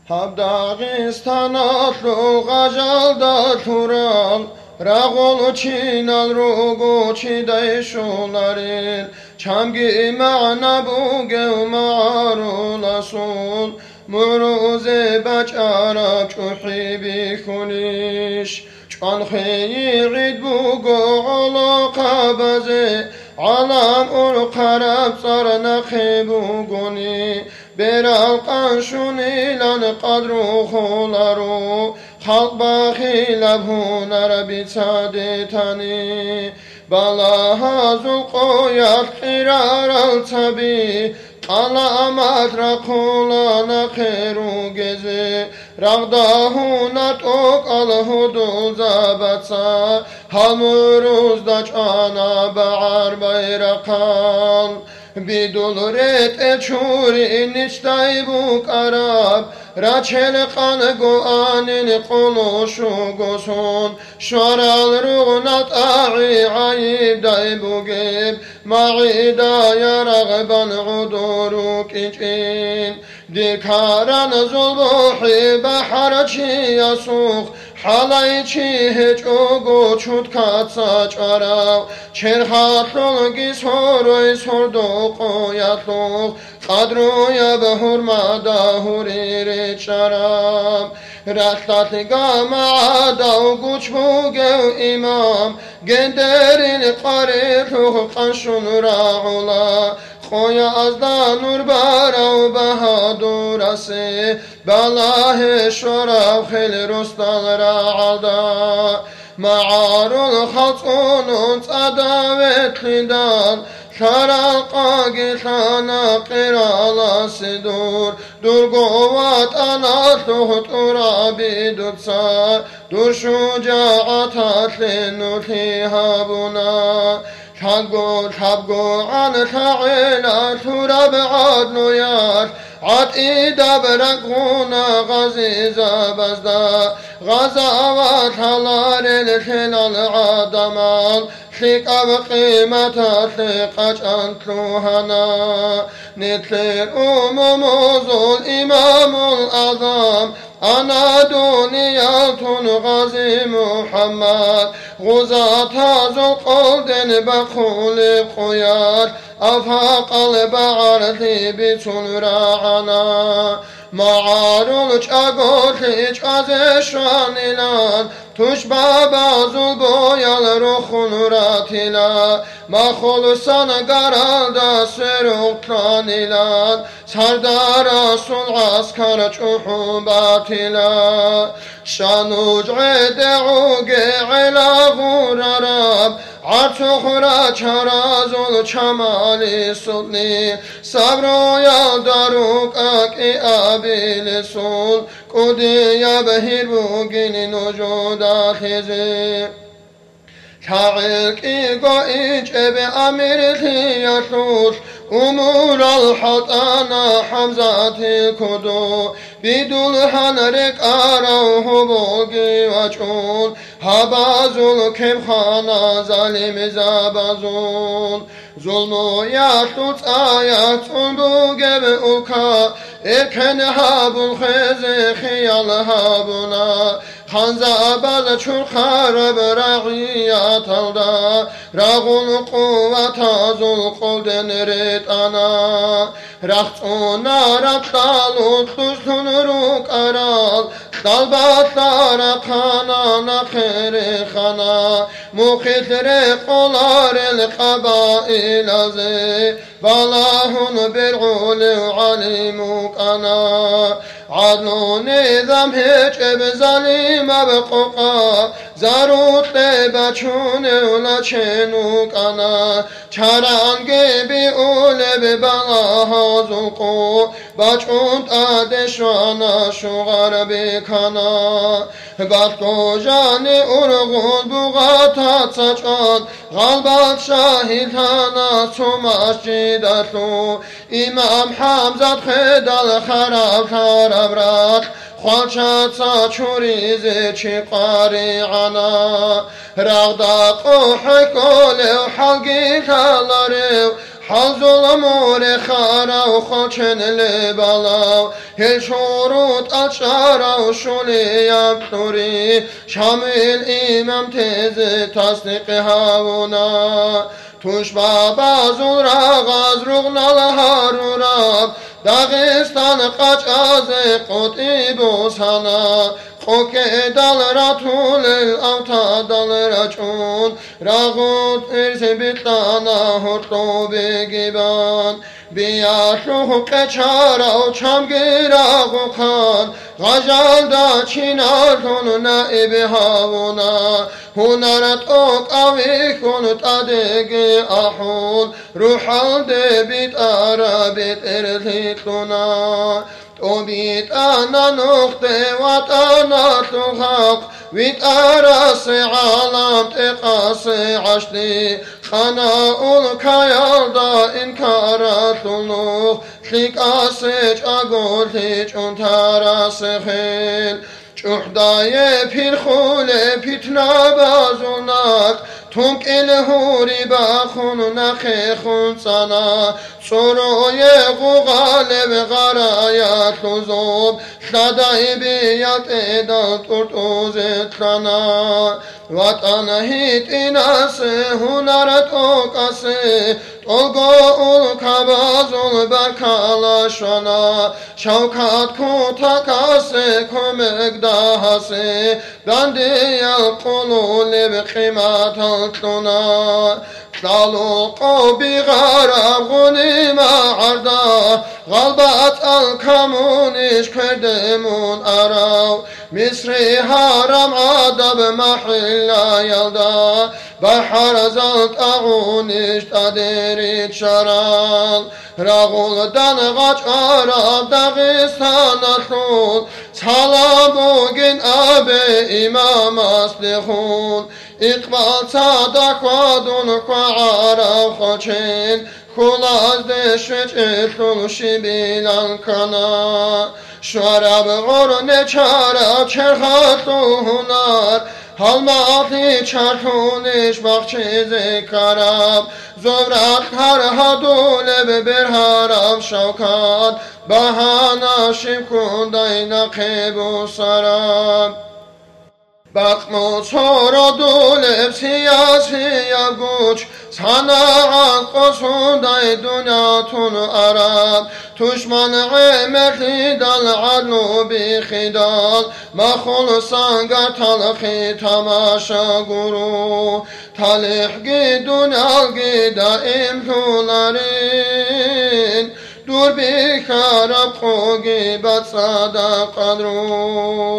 Habdağistan atlu gajalda tural Rağolu çinal rugu çiday şularil Çamgi ma'na bu gev ma'arulasul Muruze baç Arap çuhi bi kuniş Çan kheyid bu go'ala qabaze Alam ur qarab sarna khibu guni Beral qanşun ilan qadru khularu Halk bakhilab hunar bitsadetani Balahazul qoyat qirar al tabi Alamat rakulana khiru gezi Ragdahuna tok al hudul zabatsa Hamuruzda çana bağır bayrakal Bidul ret eçuri niçtay bu karab Raçel kan goanin konuşu gosun Şoral ruğnat a'i ayibday bu gib Ma'ida yaragban uduruk için Dikaran zulbuhi bahar çi yasuk Halay çi hiç ogu çut katsa çarav Çerhatlul gisoruy sordu koyatluk Kadruya behurmada huriri çarav Rahtatli gamada guç bu gev imam Genderin qarir ruh kanşun ra'ula Khoya azda nur barav bahadurası Balahe şorav khil rustal ra'alda Ma'arul khatsunun adavetlidan Şaraka gitana qiralası dur Durgovat anatluh turabi dutsa Dur şucaat atli nutiha buna Tabgo an ta'ila turab adlu yar At'ida bırakuna gaziza bazda Gazavat halar el hilal adamal Şikav kıymetli kaçan truhana Nitlir umumuzul imamul azam Ana duniyatun gazi Muhammed Guzat hazul kolden bakuli koyar Afaqal ba'arti bitun ra'ana Ma'arul çagoti çaze şan ilan Tuş babazul boyal ruhun ratila Mahul sana garalda süruktan ilan Sardar Rasul askar çuhu batila Şanuc ede'u ge'ila gurarab Artukhra çarazul çamali sulni Sabro ya daruk aki abil sul Kudiya behir bugin nucuda khizi Ka'ilki go'ic ebe amir khiyatut Umur al-hatana hamzati kudu Bidulhan rekarav hubugi vaçul Habazul kemkhana zalim zabazul Zulmu yahtut ayatun bu gebe uka Erken habul khezi khiyal habuna Hanza baz çur kharab ra'iyat alda Rağul kuvvata zul kolden ritana Rahtuna raktalut tuztun ruk aral Dalbatlara kanana khiri khana Mukhitri qolar el qabail azi Balahun bir'uli alimuk ana Adlu nizam hiç eb zalim abquqa Zarut bachun ula chenuk ana Charan gibi ule balaha zulqu Bachun adeshwana shugar bikana Bakto jani urgun bugatat saçan Galbat şahidana sumascidatlu İmam Hamzat khedal kharab kharabrat Khwalchat saçurize çiqari ana Rağda qohi kolev halgi talarev حزل مور خارا و خاچن لبالا هل شروط اشارا و شولی اکتوری شامل امام تز تصدیق هاونا توش بابا زورا غاز رغنال هارورا داغستان قاچ از قطب و سنا خوک دل راتول الاوتا دل رچون راغوت ارز بیتانا هرتو بگیبان بیا شوق چارا و چمگیرا و خان غجال دا چینارتون نائب هاونا هنرت اوک اوی کن تادگ احون روحال ده بیت عربیت ارتیتونا تو بیت انا نخته وات انا تخاق بیت عرس عالم تقاس عشتی خناؤل کایال دا انکارت النوخ خلیق آسج اگولتیج انتارس خیل چوحدای پیر خوله پیتنا بازوناک تونک الهوری باخون نخی خون سنا سروی غغالب غرایت لزوب شدای بیت ایدان ترتوز اترنا وطن هیت ایناس هنرت اوکاسه تلگو کبازول برکالاشانا شوکت کوتاکاسه کمک دهاسه بندی القلول بقیمت التنا طلقوا بغرب غنيم عرضا غلبت الكمونش كردمون أراو مصري هرم عدب محلا يلدا بحر زلت أغونش تدريد شرال رغول دنغاç Arap Dağıstan atun Sala bugün abi imam aslihun İkbal sadak vadun kwa Arap xoçin Kulaz deşveç etlun şibilan kana Şarab orne çarab çerhatlu hunar Halmati çartuniş bakçizi karab Zovrat harhadule beber harab şavkat Bahana şimkunday nakibu sarab Bakmu sonra dulep siyasi yaguç Sana kosunday dünyatun arab Tuşman emerti dal adlu bi khidal Mahul sangar talakhi tamaşa guru Talih gidun algi daim tularin Dur bi kharab khogi bat sada qadru